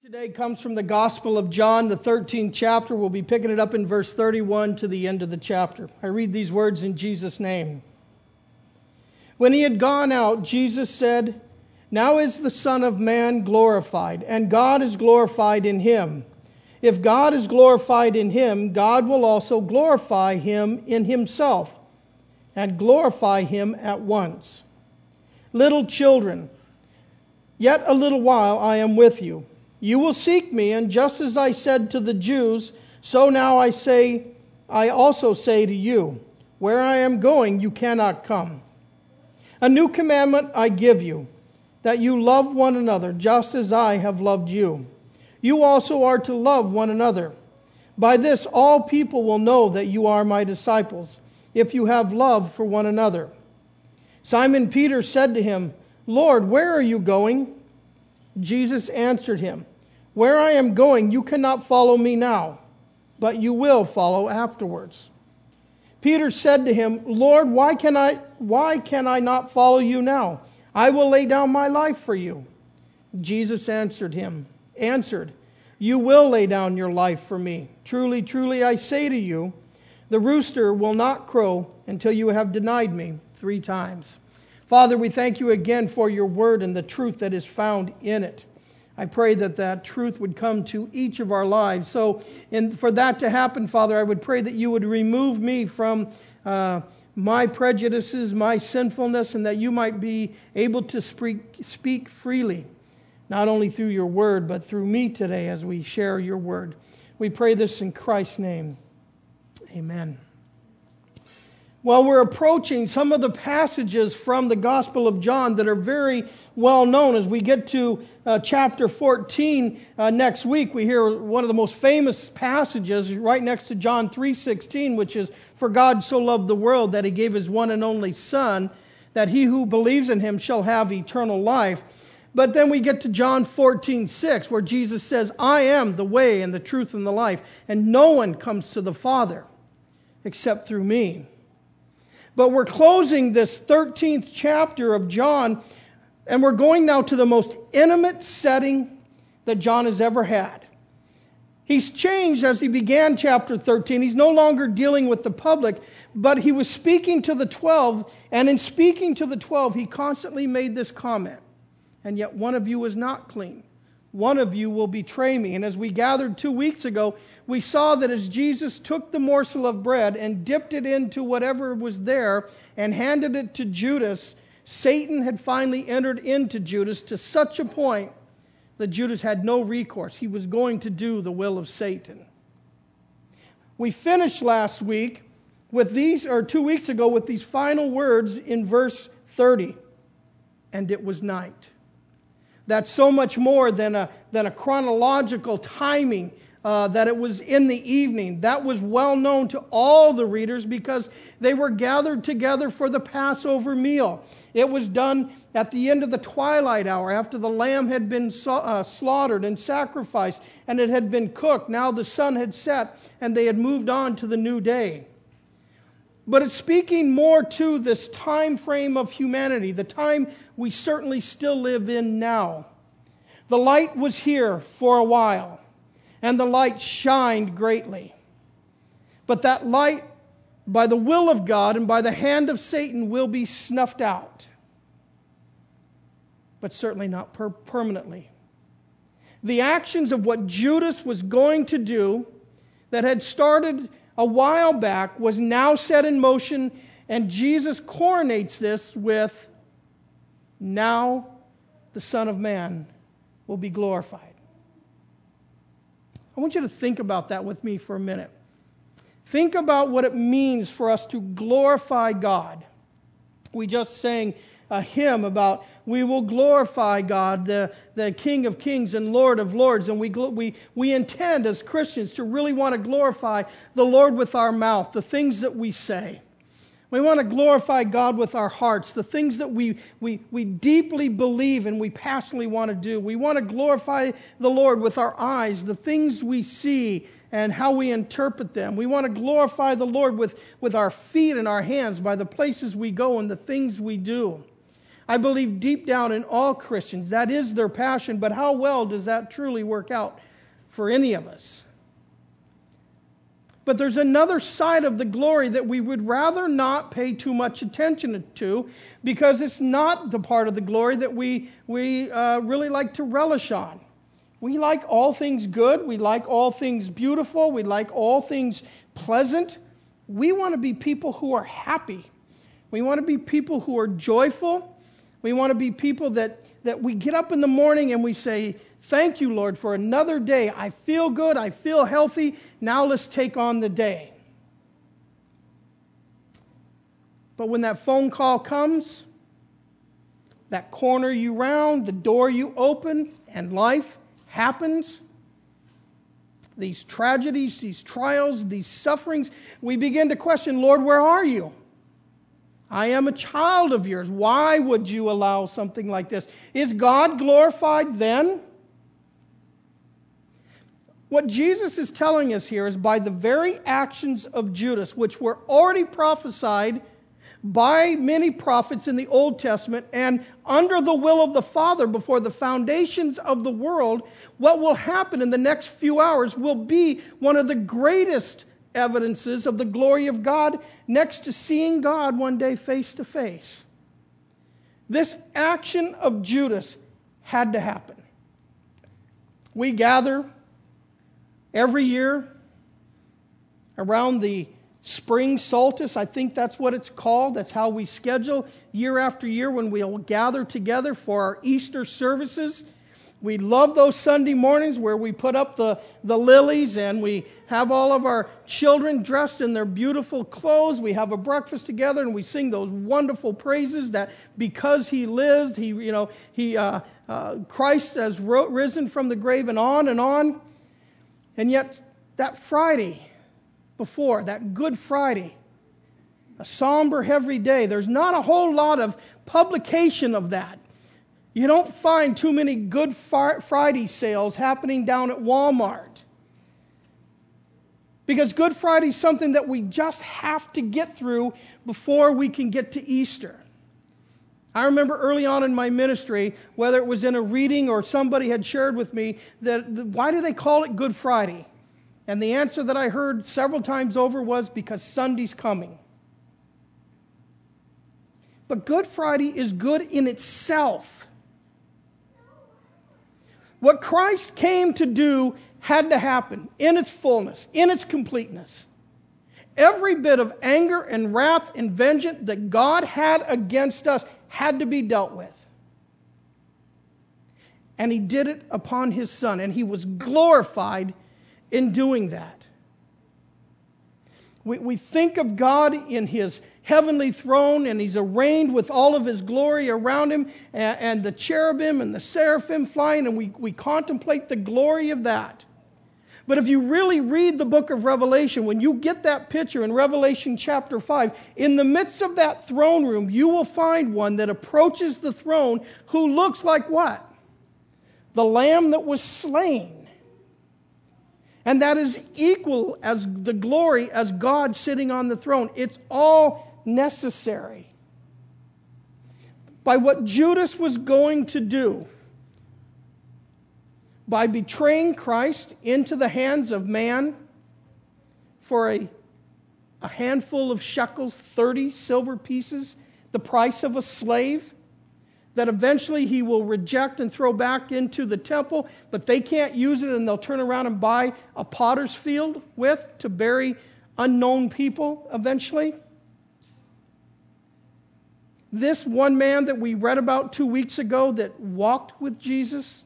Today comes from the Gospel of John, the 13th chapter. We'll be picking it up in verse 31 to the end of the chapter. I read these words in Jesus' name. When he had gone out, Jesus said, "Now is the Son of Man glorified, and God is glorified in him. If God is glorified in him, God will also glorify him in himself, and glorify him at once. Little children, yet a little while I am with you. You will seek me, and just as I said to the Jews, so now I also say to you, where I am going, you cannot come. A new commandment I give you, that you love one another, just as I have loved you. You also are to love one another. By this all people will know that you are my disciples, if you have love for one another." Simon Peter said to him, "Lord, where are you going?" Jesus answered him, "Where I am going, you cannot follow me now, but you will follow afterwards." Peter said to him, "Lord, why can I not follow you now? I will lay down my life for you." Jesus answered, "You will lay down your life for me. Truly, truly, I say to you, the rooster will not crow until you have denied me 3 times. Father, we thank you again for your word and the truth that is found in it. I pray that that truth would come to each of our lives. So, for that to happen, Father, I would pray that you would remove me from my prejudices, my sinfulness, and that you might be able to speak freely, not only through your word, but through me today as we share your word. We pray this in Christ's name. Amen. Well, we're approaching some of the passages from the Gospel of John that are very well known. As we get to chapter 14 next week, we hear one of the most famous passages right next to John 3:16, which is, "For God so loved the world that he gave his one and only Son, that he who believes in him shall have eternal life." But then we get to John 14:6, where Jesus says, "I am the way and the truth and the life, and no one comes to the Father except through me." But we're closing this 13th chapter of John, and we're going now to the most intimate setting that John has ever had. He's changed as he began chapter 13. He's no longer dealing with the public, but he was speaking to the 12, and in speaking to the 12, he constantly made this comment, "And yet one of you is not clean. One of you will betray me." And as we gathered 2 weeks ago, we saw that as Jesus took the morsel of bread and dipped it into whatever was there and handed it to Judas, Satan had finally entered into Judas to such a point that Judas had no recourse. He was going to do the will of Satan. We finished last week with these, or 2 weeks ago, with these final words in verse 30. "And it was night." That's so much more than a chronological timing, that it was in the evening. That was well known to all the readers because they were gathered together for the Passover meal. It was done at the end of the twilight hour after the lamb had been slaughtered and sacrificed and it had been cooked. Now the sun had set and they had moved on to the new day. But it's speaking more to this time frame of humanity, the time we certainly still live in now. The light was here for a while, and the light shined greatly. But that light, by the will of God and by the hand of Satan, will be snuffed out. But certainly not permanently. The actions of what Judas was going to do that had started a while back was now set in motion, and Jesus coronates this with, "Now the Son of Man will be glorified." I want you to think about that with me for a minute. Think about what it means for us to glorify God. We just sang a hymn about we will glorify God, the King of Kings and Lord of Lords. And we intend as Christians to really want to glorify the Lord with our mouth, the things that we say. We want to glorify God with our hearts, the things that we deeply believe and we passionately want to do. We want to glorify the Lord with our eyes, the things we see and how we interpret them. We want to glorify the Lord with our feet and our hands by the places we go and the things we do. I believe deep down in all Christians, that is their passion, but how well does that truly work out for any of us? But there's another side of the glory that we would rather not pay too much attention to, because it's not the part of the glory that we really like to relish on. We like all things good. We like all things beautiful. We like all things pleasant. We want to be people who are happy. We want to be people who are joyful. We want to be people that we get up in the morning and we say, thank you, Lord, for another day. I feel good. I feel healthy. Now let's take on the day. But when that phone call comes, that corner you round, the door you open, and life happens, these tragedies, these trials, these sufferings, we begin to question, Lord, where are you? I am a child of yours. Why would you allow something like this? Is God glorified then? What Jesus is telling us here is by the very actions of Judas, which were already prophesied by many prophets in the Old Testament and under the will of the Father before the foundations of the world, what will happen in the next few hours will be one of the greatest evidences of the glory of God next to seeing God one day face to face. This action of Judas had to happen. We gather every year around the spring solstice. I think that's what it's called. That's how we schedule year after year when we'll gather together for our Easter services. We love those Sunday mornings where we put up the lilies and we have all of our children dressed in their beautiful clothes. We have a breakfast together and we sing those wonderful praises that because He lives, Christ has risen from the grave and on and on. And yet that Friday before, that Good Friday, a somber, heavy day, there's not a whole lot of publication of that. You don't find too many Good Friday sales happening down at Walmart. Because Good Friday is something that we just have to get through before we can get to Easter. I remember early on in my ministry, whether it was in a reading or somebody had shared with me, why do they call it Good Friday? And the answer that I heard several times over was because Sunday's coming. But Good Friday is good in itself. What Christ came to do had to happen in its fullness, in its completeness. Every bit of anger and wrath and vengeance that God had against us had to be dealt with. And He did it upon His Son, and He was glorified in doing that. We think of God in His heavenly throne, and He's arrayed with all of His glory around Him, and the cherubim and the seraphim flying, and we contemplate the glory of that. But if you really read the book of Revelation, when you get that picture in Revelation chapter 5, in the midst of that throne room, you will find one that approaches the throne who looks like what? The Lamb that was slain. And that is equal as the glory as God sitting on the throne. It's all necessary. By what Judas was going to do, by betraying Christ into the hands of man for a handful of shekels, 30 silver pieces, the price of a slave, that eventually he will reject and throw back into the temple, but they can't use it and they'll turn around and buy a potter's field with to bury unknown people eventually. This one man that we read about 2 weeks ago that walked with Jesus,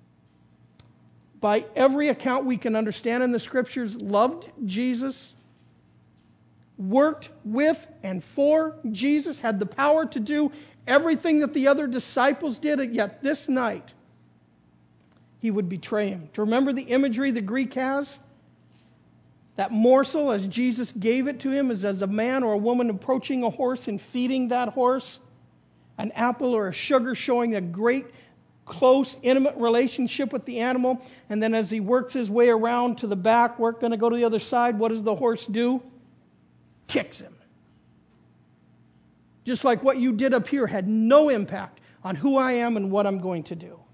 by every account we can understand in the Scriptures, loved Jesus, worked with and for Jesus, had the power to do everything that the other disciples did, and yet this night he would betray Him. To remember the imagery the Greek has? That morsel, as Jesus gave it to him, is as a man or a woman approaching a horse and feeding that horse. An apple or a sugar showing a great, close, intimate relationship with the animal. And then as he works his way around to the back, we're going to go to the other side. What does the horse do? Kicks him. Just like what you did up here had no impact on who I am and what I'm going to do.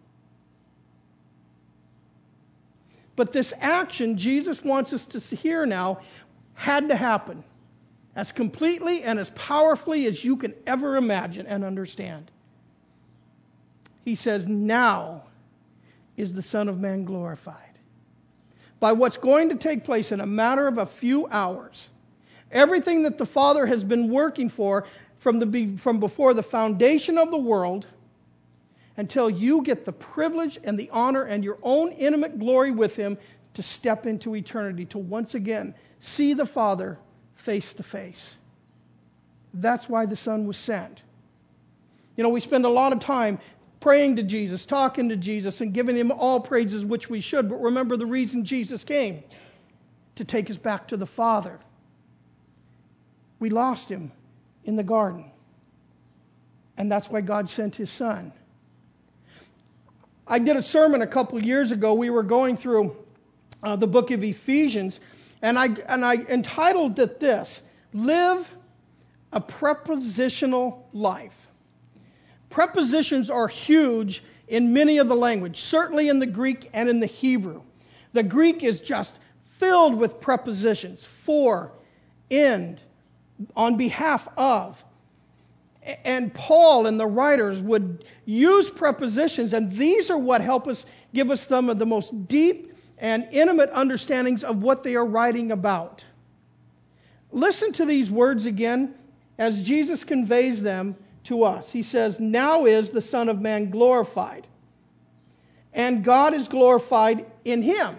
But this action, Jesus wants us to hear now, had to happen as completely and as powerfully as you can ever imagine and understand. He says, now is the Son of Man glorified. By what's going to take place in a matter of a few hours, everything that the Father has been working for from before the foundation of the world until you get the privilege and the honor and your own intimate glory with Him to step into eternity, to once again see the Father face to face. That's why the Son was sent. You know, we spend a lot of time praying to Jesus, talking to Jesus, and giving Him all praises, which we should. But remember the reason Jesus came: to take us back to the Father. We lost Him in the garden. And that's why God sent His Son. I did a sermon a couple years ago. We were going through the book of Ephesians, and I entitled it this: Live a Prepositional Life. Prepositions are huge in many of the language, certainly in the Greek and in the Hebrew. The Greek is just filled with prepositions: for, in, on behalf of. And Paul and the writers would use prepositions, and these are what help us, give us some of the most deep and intimate understandings of what they are writing about. Listen to these words again as Jesus conveys them to us. He says, now is the Son of Man glorified, and God is glorified in Him.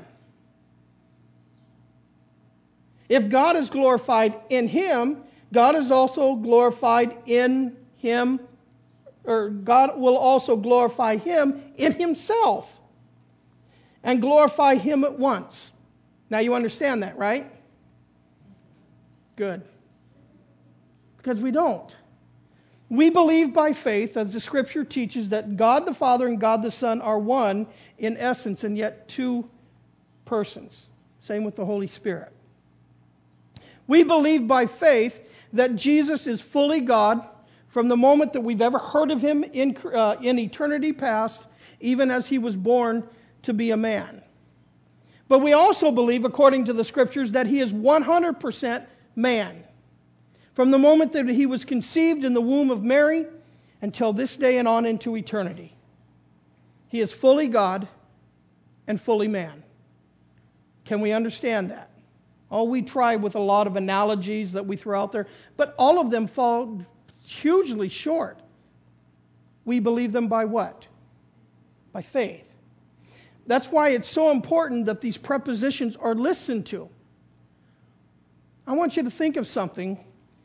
If God is glorified in Him, God is also glorified in Him, or God will also glorify Him in Himself and glorify Him at once. Now you understand that, right? Good. Because we don't. We believe by faith, as the Scripture teaches, that God the Father and God the Son are one in essence, and yet two persons. Same with the Holy Spirit. We believe by faith that Jesus is fully God from the moment that we've ever heard of Him in eternity past, even as He was born to be a man. But we also believe, according to the Scriptures, that He is 100% man. From the moment that He was conceived in the womb of Mary until this day and on into eternity. He is fully God and fully man. Can we understand that? Oh, we try with a lot of analogies that we throw out there, but all of them fall hugely short. We believe them by what? By faith. That's why it's so important that these prepositions are listened to. I want you to think of something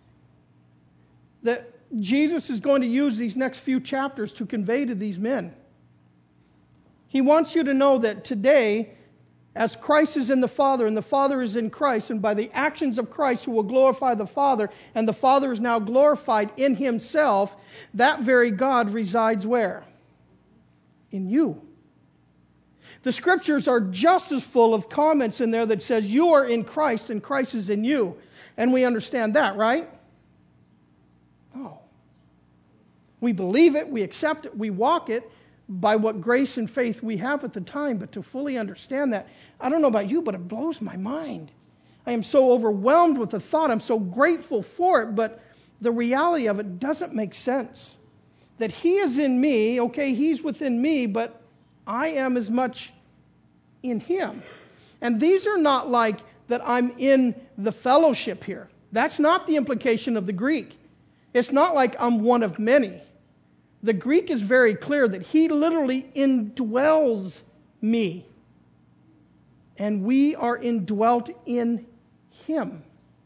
that Jesus is going to use these next few chapters to convey to these men. He wants you to know that today, as Christ is in the Father and the Father is in Christ, and by the actions of Christ who will glorify the Father, and the Father is now glorified in Himself, that very God resides where? In you. The Scriptures are just as full of comments in there that says you are in Christ and Christ is in you. And we understand that, right? No. We believe it, we accept it, we walk it by what grace and faith we have at the time. But to fully understand that, I don't know about you, but it blows my mind. I am so overwhelmed with the thought. I'm so grateful for it, but the reality of it doesn't make sense. That He is in me, okay, He's within me, but I am as much in Him. And these are not like that I'm in the fellowship here. That's not the implication of the Greek. It's not like I'm one of many. The Greek is very clear that He literally indwells me. And we are indwelt in Him.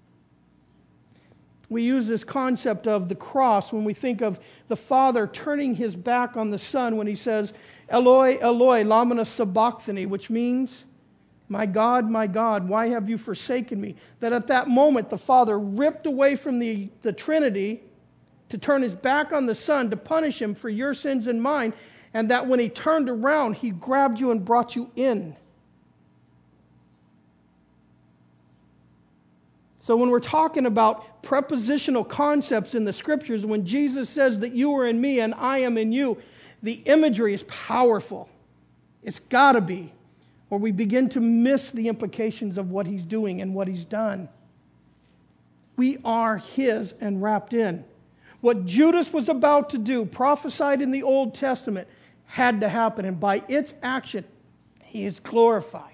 We use this concept of the cross when we think of the Father turning His back on the Son when He says, Eloi, Eloi, lama sabachthani, which means, my God, why have you forsaken me? That at that moment the Father ripped away from the Trinity to turn His back on the Son to punish Him for your sins and mine, and that when He turned around, He grabbed you and brought you in. So when we're talking about prepositional concepts in the Scriptures, when Jesus says that you are in me and I am in you, the imagery is powerful. It's got to be, or we begin to miss the implications of what He's doing and what He's done. We are His and wrapped in. What Judas was about to do, prophesied in the Old Testament, had to happen, and by its action, He is glorified.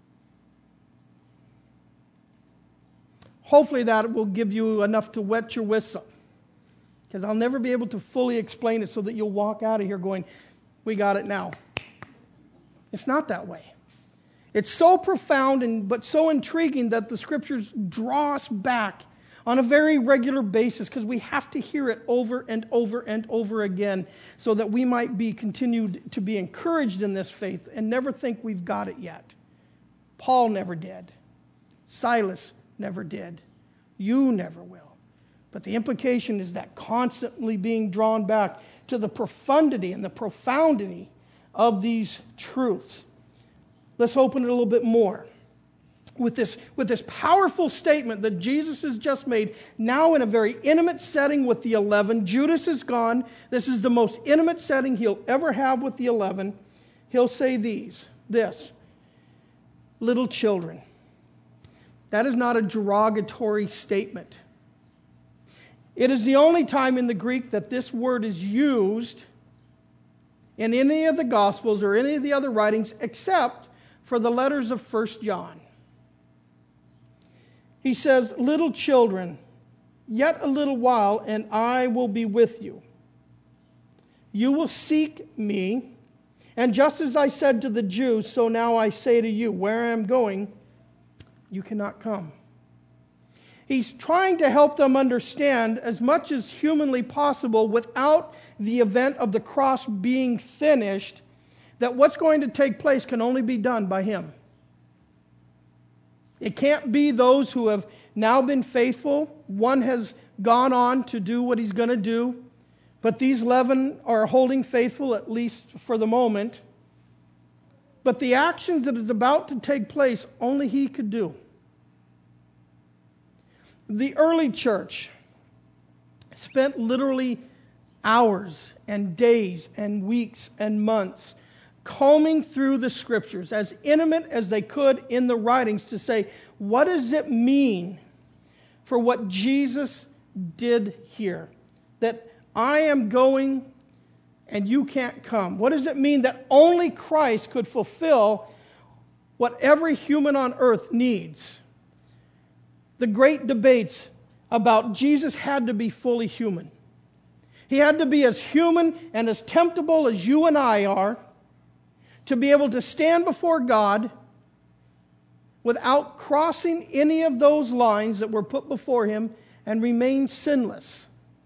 Hopefully that will give you enough to wet your whistle, because I'll never be able to fully explain it so that you'll walk out of here going, we got it now. It's not that way. It's so profound but so intriguing that the Scriptures draw us back on a very regular basis, because we have to hear it over and over and over again so that we might be continued to be encouraged in this faith and never think we've got it yet. Paul never did. Silas never did. You never will. But the implication is that constantly being drawn back to the profundity and the profundity of these truths. Let's open it a little bit more. With this powerful statement that Jesus has just made, now in a very intimate setting with the 11. Judas is gone. This is the most intimate setting he'll ever have with the 11. He'll say this, little children. That is not a derogatory statement. It is the only time in the Greek that this word is used in any of the Gospels or any of the other writings except for the letters of 1 John. He says, little children, yet a little while, and I will be with you. You will seek me, and just as I said to the Jews, so now I say to you, where I am going, you cannot come. He's trying to help them understand as much as humanly possible without the event of the cross being finished, that what's going to take place can only be done by Him. It can't be those who have now been faithful. One has gone on to do what he's going to do, but these 11 are holding faithful, at least for the moment. But the actions that is about to take place, only He could do. The early church spent literally hours and days and weeks and months combing through the Scriptures, as intimate as they could in the writings, to say, what does it mean for what Jesus did here? That I am going and you can't come. What does it mean that only Christ could fulfill what every human on earth needs? The great debates about Jesus had to be fully human. He had to be as human and as temptable as you and I are, to be able to stand before God without crossing any of those lines that were put before Him and remain sinless.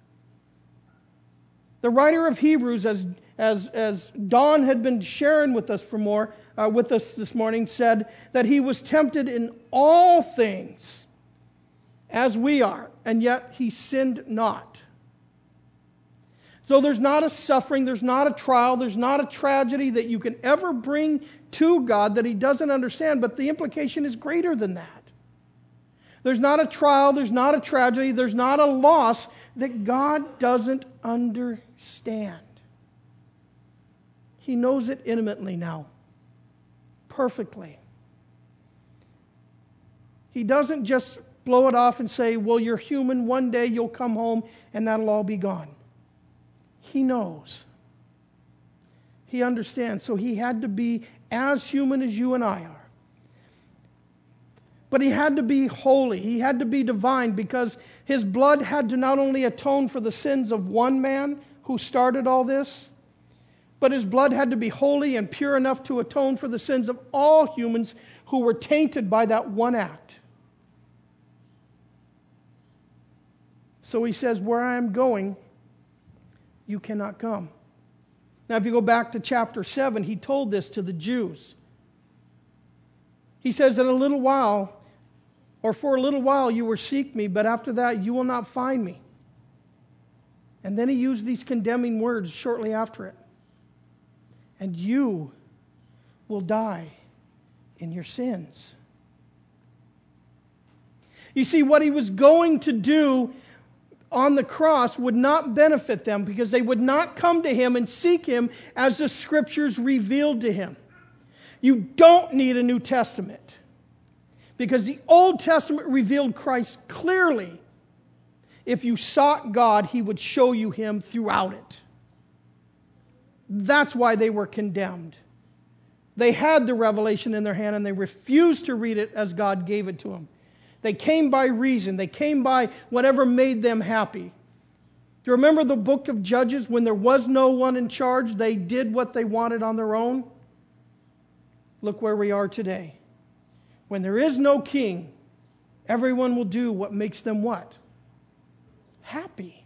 The writer of Hebrews, as Don had been sharing with us with us this morning, said that He was tempted in all things as we are, and yet He sinned not. So there's not a suffering, there's not a trial, there's not a tragedy that you can ever bring to God that He doesn't understand, but the implication is greater than that. There's not a trial, there's not a tragedy, there's not a loss that God doesn't understand. He knows it intimately now, perfectly. He doesn't just blow it off and say, well, you're human, one day you'll come home and that'll all be gone. He knows. He understands. So He had to be as human as you and I are. But He had to be holy. He had to be divine, because His blood had to not only atone for the sins of one man who started all this, but His blood had to be holy and pure enough to atone for the sins of all humans who were tainted by that one act. So He says, where I am going, you cannot come. Now, if you go back to chapter 7, He told this to the Jews. He says, in a little while, or for a little while, you will seek me, but after that, you will not find me. And then He used these condemning words shortly after it. And you will die in your sins. You see, what he was going to do on the cross would not benefit them because they would not come to him and seek him as the Scriptures revealed to him. You don't need a New Testament because the Old Testament revealed Christ clearly. If you sought God, he would show you him throughout it. That's why they were condemned. They had the revelation in their hand and they refused to read it as God gave it to them. They came by reason. They came by whatever made them happy. Do you remember the book of Judges? When there was no one in charge, they did what they wanted on their own. Look where we are today. When there is no king, everyone will do what makes them what? Happy.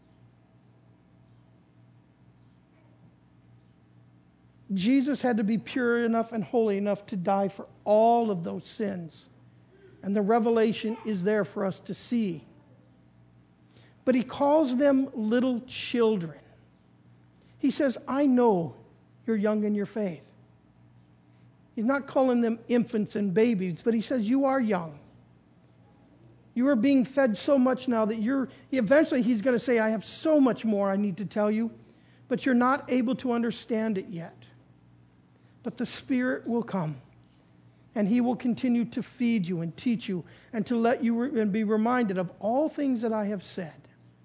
Jesus had to be pure enough and holy enough to die for all of those sins. And the revelation is there for us to see. But he calls them little children. He says, I know you're young in your faith. He's not calling them infants and babies, but he says, you are young. You are being fed so much now that eventually he's going to say, I have so much more I need to tell you, but you're not able to understand it yet. But the Spirit will come, and he will continue to feed you and teach you and to let you and be reminded of all things that I have said.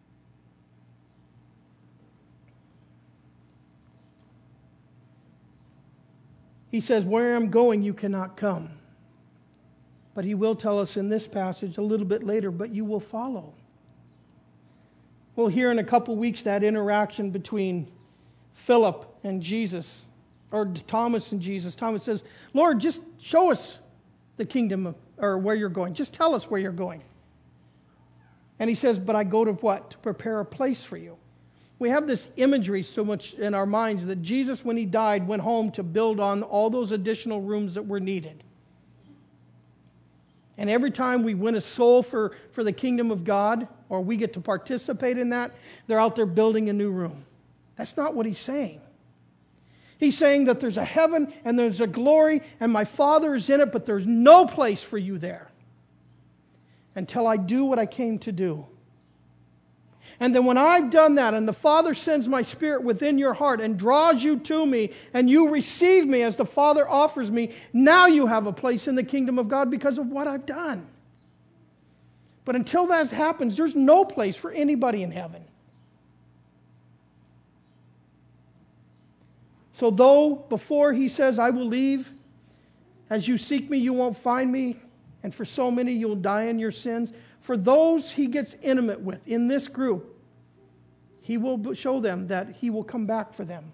He says, where I'm going, you cannot come. But he will tell us in this passage a little bit later, but you will follow. We'll hear in a couple weeks that interaction between Philip and Jesus, or Thomas and Jesus. Thomas says, Lord, just show us the kingdom or where you're going. Just tell us where you're going. And he says, but I go to what? To prepare a place for you. We have this imagery so much in our minds that Jesus, when he died, went home to build on all those additional rooms that were needed. And every time we win a soul for the kingdom of God, or we get to participate in that, they're out there building a new room. That's not what he's saying. He's saying that there's a heaven and there's a glory and my Father is in it, but there's no place for you there until I do what I came to do. And then when I've done that and the Father sends my Spirit within your heart and draws you to me and you receive me as the Father offers me, now you have a place in the kingdom of God because of what I've done. But until that happens, there's no place for anybody in heaven. So though before he says, I will leave, as you seek me, you won't find me, and for so many you'll die in your sins, for those he gets intimate with in this group, he will show them that he will come back for them.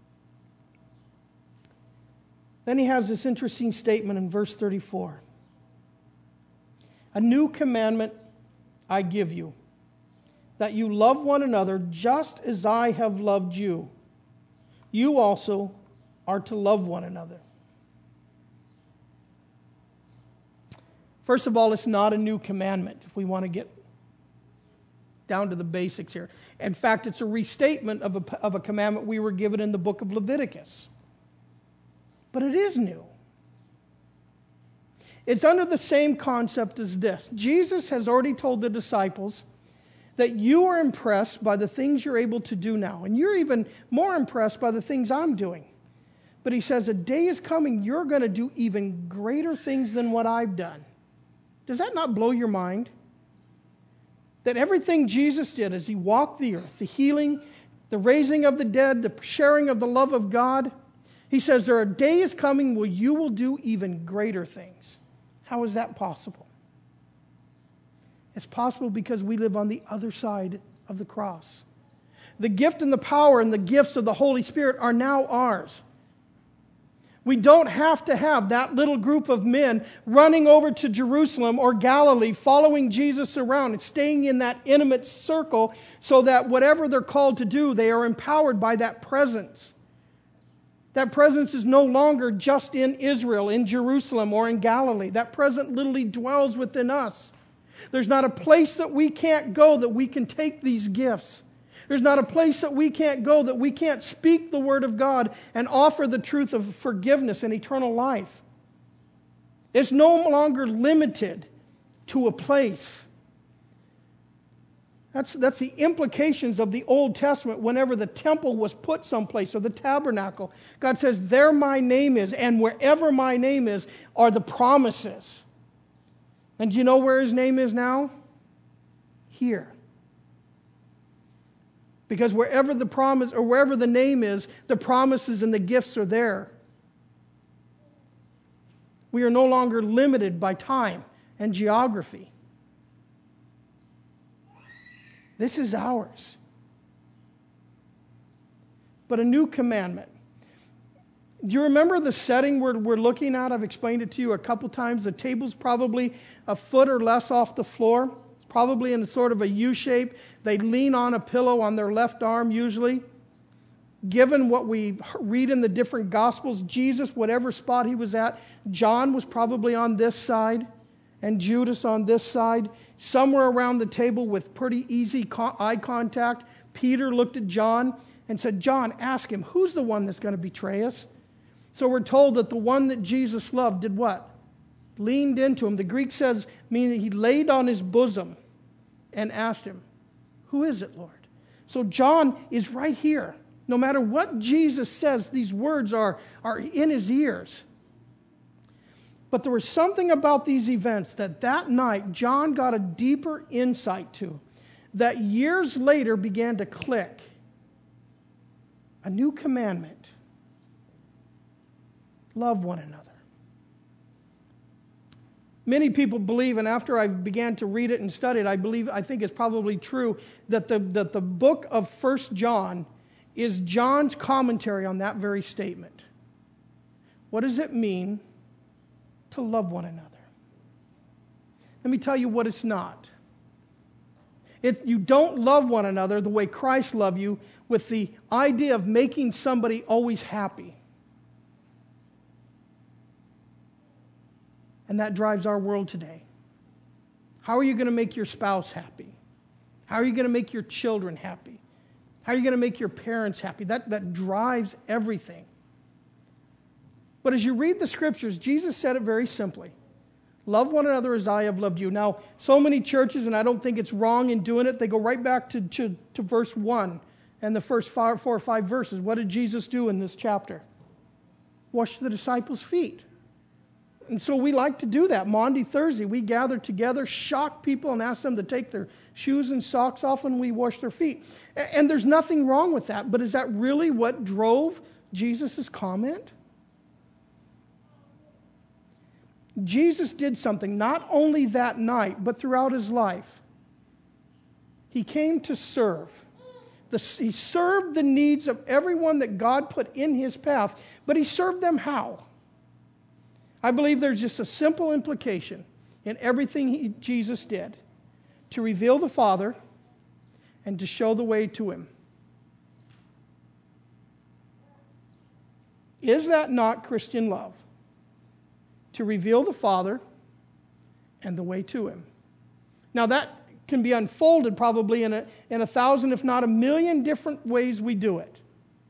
Then he has this interesting statement in verse 34. A new commandment I give you, that you love one another just as I have loved you. You also are to love one another. First of all, it's not a new commandment, if we want to get down to the basics here. In fact, it's a restatement of a commandment we were given in the book of Leviticus. But it is new. It's under the same concept as this. Jesus has already told the disciples that you are impressed by the things you're able to do now. And you're even more impressed by the things I'm doing. But he says, a day is coming, you're going to do even greater things than what I've done. Does that not blow your mind? That everything Jesus did as he walked the earth, the healing, the raising of the dead, the sharing of the love of God, he says there are days coming where you will do even greater things. How is that possible? It's possible because we live on the other side of the cross. The gift and the power and the gifts of the Holy Spirit are now ours. We don't have to have that little group of men running over to Jerusalem or Galilee, following Jesus around and staying in that intimate circle so that whatever they're called to do, they are empowered by that presence. That presence is no longer just in Israel, in Jerusalem, or in Galilee. That presence literally dwells within us. There's not a place that we can't go that we can take these gifts. There's not a place that we can't go that we can't speak the Word of God and offer the truth of forgiveness and eternal life. It's no longer limited to a place. That's the implications of the Old Testament whenever the temple was put someplace, or the tabernacle. God says, there my name is, and wherever my name is are the promises. And do you know where his name is now? Here. Because wherever the promise, or wherever the name is, the promises and the gifts are there. We are no longer limited by time and geography. This is ours. But a new commandment. Do you remember the setting we're looking at? I've explained it to you a couple times. The table's probably a foot or less off the floor. It's probably in sort of a U shape. They lean on a pillow on their left arm usually. Given what we read in the different Gospels, Jesus, whatever spot he was at, John was probably on this side and Judas on this side. Somewhere around the table with pretty easy eye contact, Peter looked at John and said, John, ask him, who's the one that's going to betray us? So we're told that the one that Jesus loved did what? Leaned into him. The Greek says, meaning he laid on his bosom and asked him, who is it, Lord? So John is right here. No matter what Jesus says, these words are in his ears. But there was something about these events that night John got a deeper insight to, that years later began to click. A new commandment. Love one another. Many people believe, and after I began to read it and study it, I think it's probably true, that the book of 1 John is John's commentary on that very statement. What does it mean to love one another? Let me tell you what it's not. You don't love one another the way Christ loved you, with the idea of making somebody always happy. And that drives our world today. How are you going to make your spouse happy? How are you going to make your children happy? How are you going to make your parents happy? That drives everything. But as you read the scriptures, Jesus said it very simply. Love one another as I have loved you. Now, so many churches, and I don't think it's wrong in doing it, they go right back to verse 1 and the first 4 or 5 verses. What did Jesus do in this chapter? Wash the disciples' feet. And so we like to do that. Maundy Thursday, we gather together, shock people, and ask them to take their shoes and socks off, and we wash their feet. And there's nothing wrong with that, but is that really what drove Jesus' comment? Jesus did something not only that night, but throughout his life. He came to serve. He served the needs of everyone that God put in his path, but he served them how? I believe there's just a simple implication in everything Jesus did: to reveal the Father and to show the way to him. Is that not Christian love? To reveal the Father and the way to him. Now that can be unfolded probably in 1,000, if not 1,000,000 different ways we do it.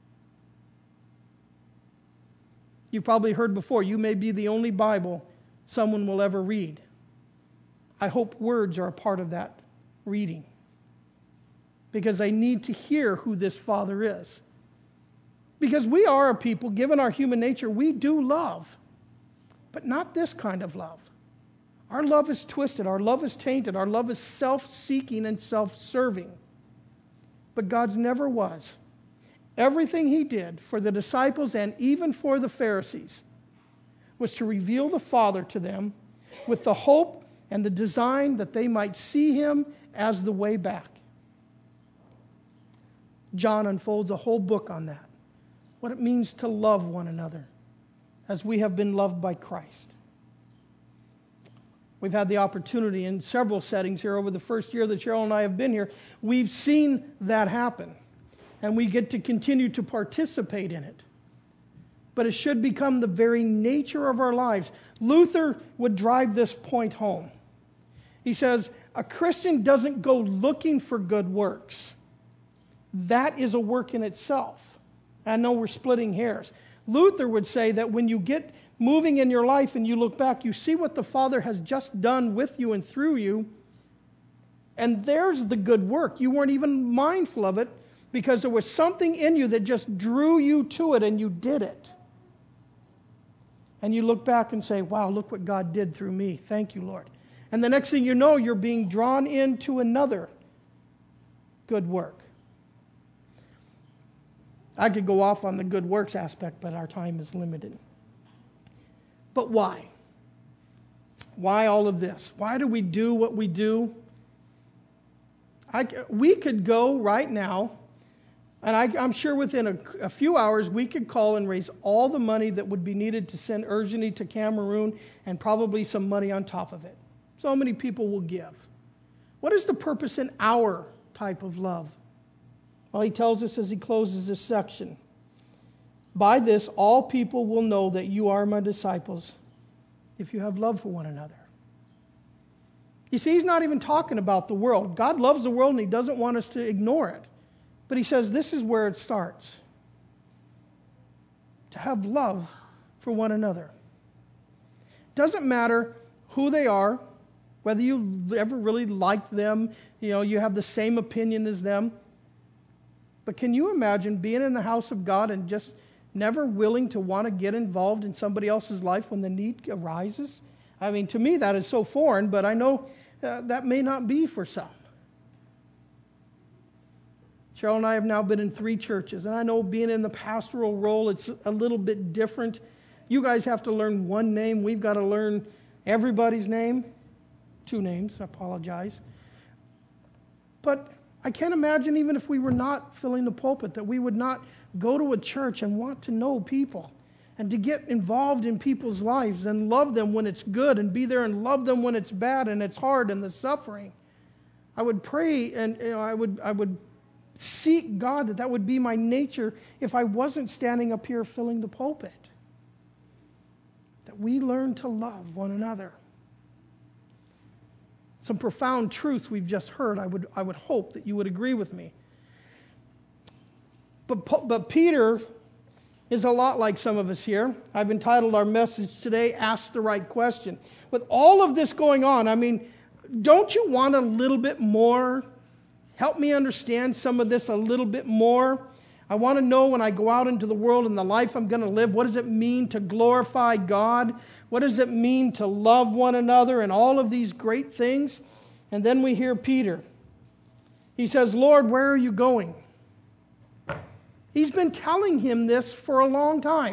You've probably heard before, you may be the only Bible someone will ever read. I hope words are a part of that reading, because they need to hear who this Father is. Because we are a people, given our human nature, we do love, but not this kind of love. Our love is twisted, our love is tainted, our love is self-seeking and self-serving. But God's never was. Everything he did for the disciples and even for the Pharisees was to reveal the Father to them with the hope and the design that they might see him as the way back. John unfolds a whole book on that. What it means to love one another as we have been loved by Christ. We've had the opportunity in several settings here over the first year that Cheryl and I have been here. We've seen that happen. And we get to continue to participate in it. But it should become the very nature of our lives. Luther would drive this point home. He says, a Christian doesn't go looking for good works. That is a work in itself. I know we're splitting hairs. Luther would say that when you get moving in your life and you look back, you see what the Father has just done with you and through you, and there's the good work. You weren't even mindful of it because there was something in you that just drew you to it and you did it. And you look back and say, wow, look what God did through me. Thank you, Lord. And the next thing you know, you're being drawn into another good work. I could go off on the good works aspect, but our time is limited. But why? Why all of this? Why do we do what we do? We could go right now, and I'm sure within a few hours we could call and raise all the money that would be needed to send Urgently to Cameroon, and probably some money on top of it. So many people will give. What is the purpose in our type of love? Well, he tells us as he closes this section, by this all people will know that you are my disciples if you have love for one another. You see, he's not even talking about the world. God loves the world and he doesn't want us to ignore it. But he says this is where it starts. To have love for one another. Doesn't matter who they are, whether you ever really like them, you have the same opinion as them. But can you imagine being in the house of God and just never willing to want to get involved in somebody else's life when the need arises? I mean, to me that is so foreign, but I know that may not be for some. Cheryl and I have now been in 3 churches, and I know being in the pastoral role, it's a little bit different. You guys have to learn one name. We've got to learn everybody's name. 2 names, I apologize. But I can't imagine even if we were not filling the pulpit that we would not go to a church and want to know people and to get involved in people's lives and love them when it's good and be there and love them when it's bad and it's hard and the suffering. I would pray and I would seek God that would be my nature if I wasn't standing up here filling the pulpit. That we learn to love one another. Some profound truths we've just heard. I would hope that you would agree with me. But Peter is a lot like some of us here. I've entitled our message today, Ask the Right Question. With all of this going on, I mean, don't you want a little bit more? Help me understand some of this a little bit more. I want to know when I go out into the world and the life I'm going to live, what does it mean to glorify God? What does it mean to love one another and all of these great things? And then we hear Peter. He says, Lord, where are you going? He's been telling him this for a long time.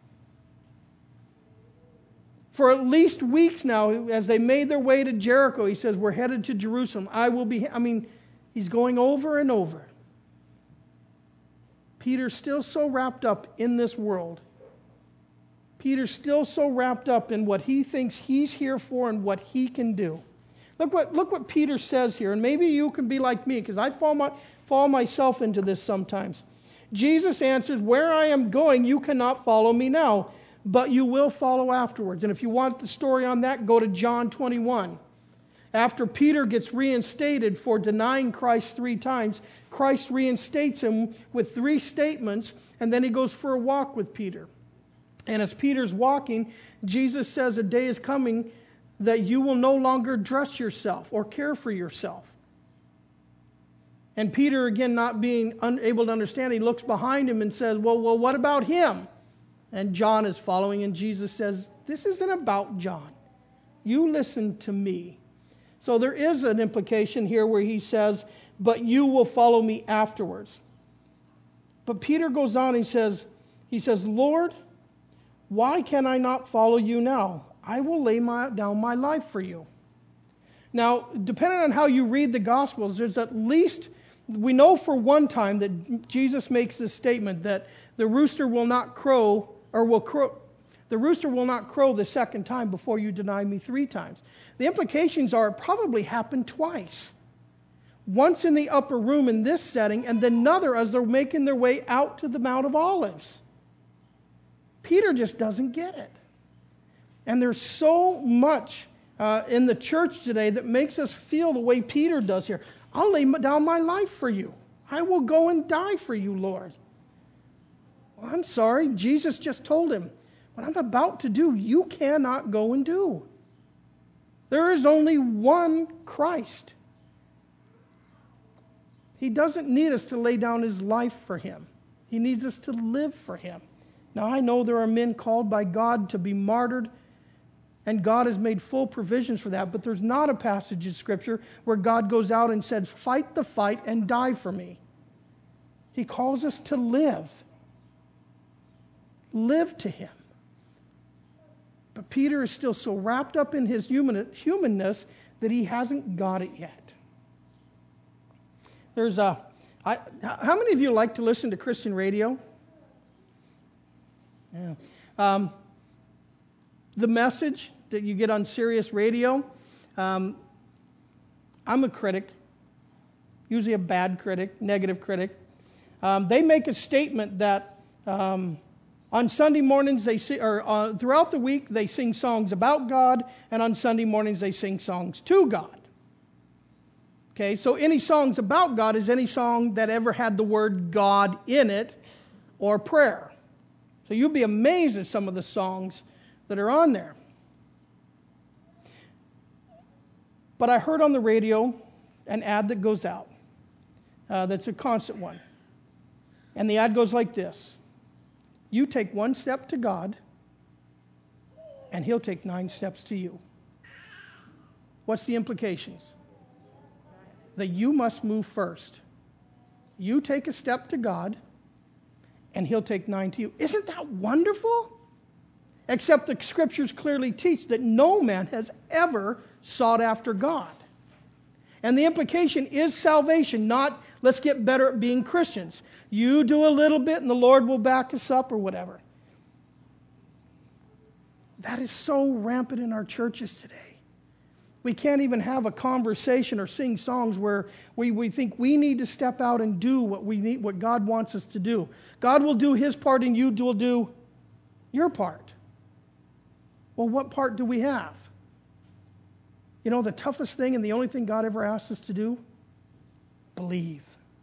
For at least weeks now, as they made their way to Jericho, he says, we're headed to Jerusalem. He's going over and over. Peter's still so wrapped up in this world. Peter's still so wrapped up in what he thinks he's here for and what he can do. Look what Peter says here, and maybe you can be like me, because I fall myself into this sometimes. Jesus answers, where I am going, you cannot follow me now, but you will follow afterwards. And if you want the story on that, go to John 21. After Peter gets reinstated for denying Christ 3 times, Christ reinstates him with 3 statements, and then he goes for a walk with Peter. And as Peter's walking, Jesus says, a day is coming that you will no longer dress yourself or care for yourself. And Peter, again, not being unable to understand, he looks behind him and says, well, what about him? And John is following, and Jesus says, this isn't about John. You listen to me. So there is an implication here where he says, but you will follow me afterwards. But Peter goes on, he says, Lord, why can I not follow you now? I will lay down my life for you. Now, depending on how you read the Gospels, there's at least, we know for one time that Jesus makes this statement that the rooster will not crow, the rooster will not crow the second time before you deny me 3 times. The implications are it probably happened twice. Once in the upper room in this setting, and then another as they're making their way out to the Mount of Olives. Peter just doesn't get it. And there's so much in the church today that makes us feel the way Peter does here. I'll lay down my life for you. I will go and die for you, Lord. Well, I'm sorry. Jesus just told him, what I'm about to do, you cannot go and do. There is only one Christ. He doesn't need us to lay down his life for him. He needs us to live for him. Now, I know there are men called by God to be martyred, and God has made full provisions for that, but there's not a passage in Scripture where God goes out and says, fight the fight and die for me. He calls us to live. Live to him. But Peter is still so wrapped up in his humanness that he hasn't got it yet. How many of you like to listen to Christian radio? Yeah. The message that you get on Sirius Radio, I'm a critic, usually a bad critic, negative critic. They make a statement that on Sunday mornings throughout the week they sing songs about God, and on Sunday mornings they sing songs to God. Okay, so any songs about God is any song that ever had the word God in it or prayer. So you'll be amazed at some of the songs that are on there. But I heard on the radio an ad that goes out that's a constant one. And the ad goes like this. You take one step to God, and he'll take 9 steps to you. What's the implications? That you must move first. You take a step to God, and he'll take 9 to you. Isn't that wonderful? Except the Scriptures clearly teach that no man has ever sought after God. And the implication is salvation, not let's get better at being Christians. You do a little bit and the Lord will back us up or whatever. That is so rampant in our churches today. We can't even have a conversation or sing songs where we think we need to step out and do what God wants us to do. God will do his part and you will do your part. Well, what part do we have? You know, the toughest thing and the only thing God ever asked us to do? Believe.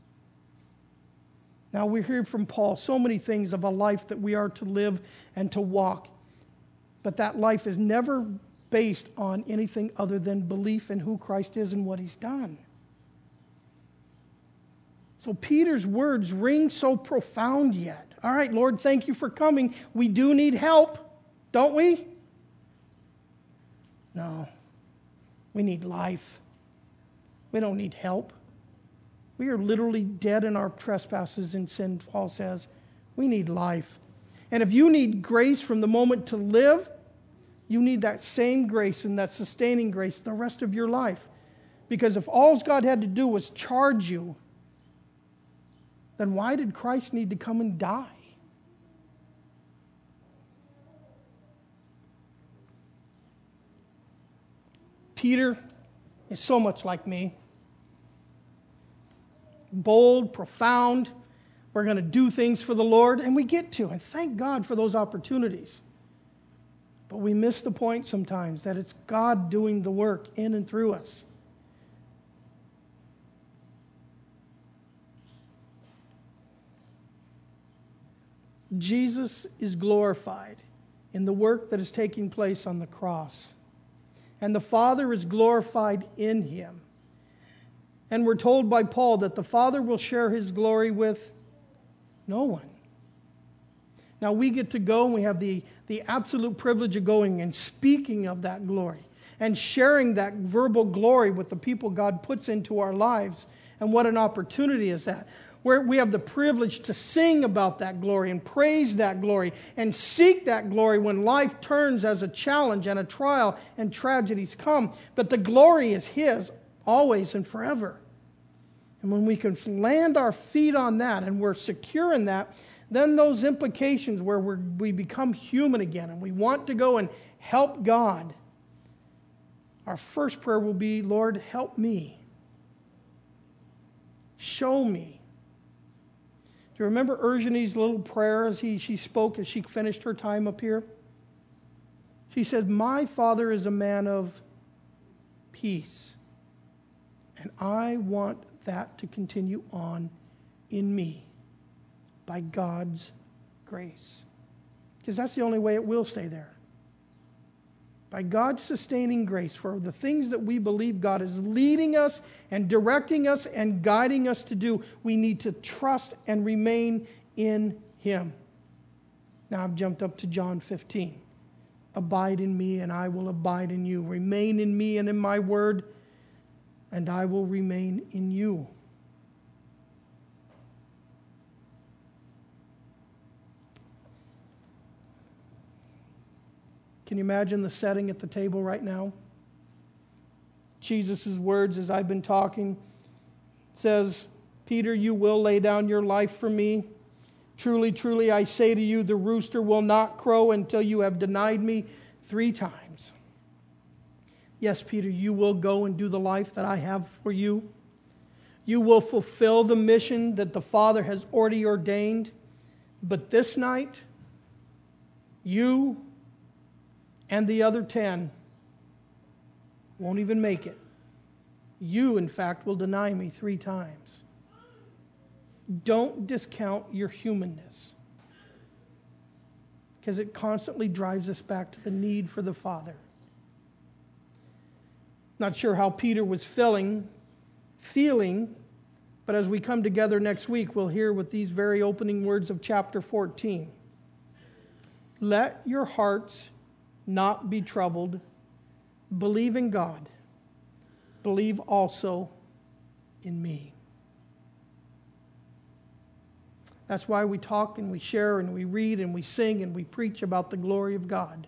Now, we hear from Paul so many things of a life that we are to live and to walk. But that life is never based on anything other than belief in who Christ is and what he's done. So Peter's words ring so profound yet. All right, Lord, thank you for coming. We do need help, don't we? No. We need life. We don't need help. We are literally dead in our trespasses and sin, Paul says. We need life. And if you need grace from the moment to live, you need that same grace and that sustaining grace the rest of your life. Because if all God had to do was charge you, then why did Christ need to come and die? Peter is so much like me. Bold, profound. We're going to do things for the Lord, and we get to. And thank God for those opportunities. But we miss the point sometimes that it's God doing the work in and through us. Jesus is glorified in the work that is taking place on the cross. And the Father is glorified in him. And we're told by Paul that the Father will share his glory with no one. Now we get to go and we have the absolute privilege of going and speaking of that glory and sharing that verbal glory with the people God puts into our lives. And what an opportunity is that. Where we have the privilege to sing about that glory and praise that glory and seek that glory when life turns as a challenge and a trial and tragedies come. But the glory is his always and forever. And when we can land our feet on that and we're secure in that, then those implications where we become human again and we want to go and help God, our first prayer will be, Lord, help me. Show me. Do you remember Urgenie's little prayer as she spoke as she finished her time up here? She said, my Father is a man of peace. And I want that to continue on in me by God's grace. Because that's the only way it will stay there. By God's sustaining grace for the things that we believe God is leading us and directing us and guiding us to do, we need to trust and remain in Him. Now I've jumped up to John 15. Abide in me and I will abide in you. Remain in me and in my word, and I will remain in you. Can you imagine the setting at the table right now? Jesus' words as I've been talking says, Peter, you will lay down your life for me. Truly, truly, I say to you, the rooster will not crow until you have denied me 3 times. Yes, Peter, you will go and do the life that I have for you. You will fulfill the mission that the Father has already ordained. But this night, you and the other 10 won't even make it. You, in fact, will deny me 3 times. Don't discount your humanness, because it constantly drives us back to the need for the Father. Not sure how Peter was feeling, but as we come together next week, we'll hear with these very opening words of chapter 14. Let your hearts not be troubled. Believe in God. Believe also in me. That's why we talk and we share and we read and we sing and we preach about the glory of God.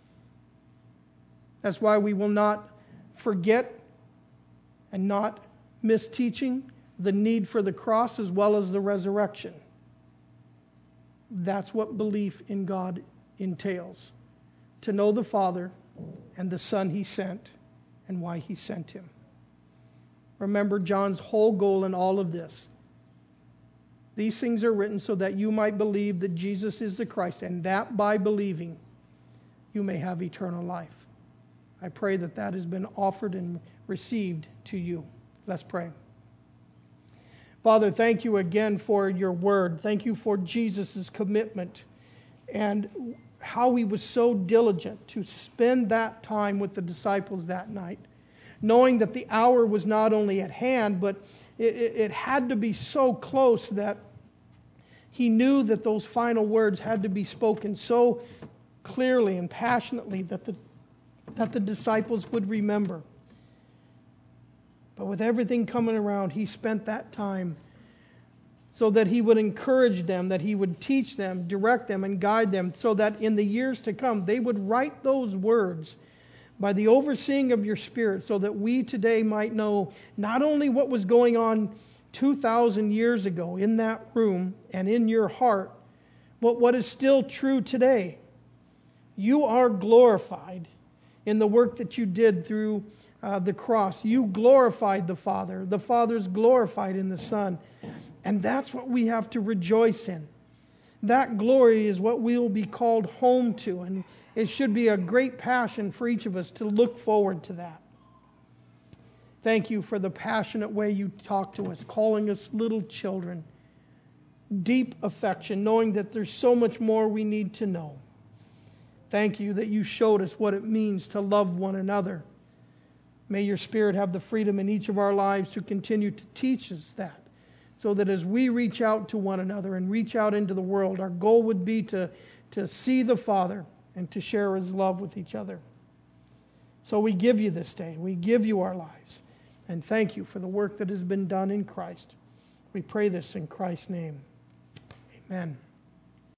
That's why we will not forget and not miss teaching the need for the cross as well as the resurrection. That's what belief in God entails. To know the Father and the Son He sent and why He sent Him. Remember John's whole goal in all of this. These things are written so that you might believe that Jesus is the Christ, and that by believing you may have eternal life. I pray that that has been offered and received to you. Let's pray. Father, thank you again for your word. Thank you for Jesus' commitment and how he was so diligent to spend that time with the disciples that night, knowing that the hour was not only at hand, but it had to be so close that he knew that those final words had to be spoken so clearly and passionately that the disciples would remember. But with everything coming around, he spent that time so that he would encourage them, that he would teach them, direct them, and guide them, so that in the years to come, they would write those words by the overseeing of your Spirit, so that we today might know not only what was going on 2,000 years ago in that room and in your heart, but what is still true today. You are glorified in the work that you did through the cross. You glorified the Father. The Father's glorified in the Son. And that's what we have to rejoice in. That glory is what we'll be called home to. And it should be a great passion for each of us to look forward to that. Thank you for the passionate way you talk to us, calling us little children. Deep affection, knowing that there's so much more we need to know. Thank you that you showed us what it means to love one another. May your Spirit have the freedom in each of our lives to continue to teach us that, so that as we reach out to one another and reach out into the world, our goal would be to see the Father and to share His love with each other. So we give you this day. We give you our lives. And thank you for the work that has been done in Christ. We pray this in Christ's name. Amen.